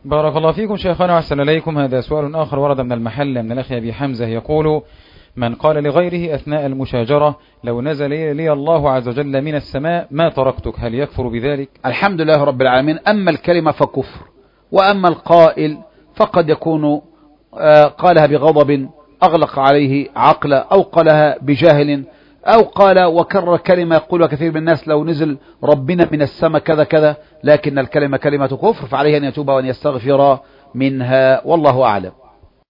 بارك الله فيكم شيخنا وأحسن إليكم. هذا سؤال آخر ورد من المحل من الأخ أبي حمزة يقول: من قال لغيره أثناء المشاجرة: لو نزل لي الله عز وجل من السماء ما تركتك، هل يكفر بذلك؟ الحمد لله رب العالمين. أما الكلمة فكفر، وأما القائل فقد يكون قالها بغضب أغلق عليه عقله، أو قالها بجاهل، أو قال وكرر كلمة يقولها كثير من الناس: لو نزل ربنا من السماء كذا كذا، لكن الكلمة كلمة كفر، فعليه أن يتوب وأن يستغفر منها، والله أعلم.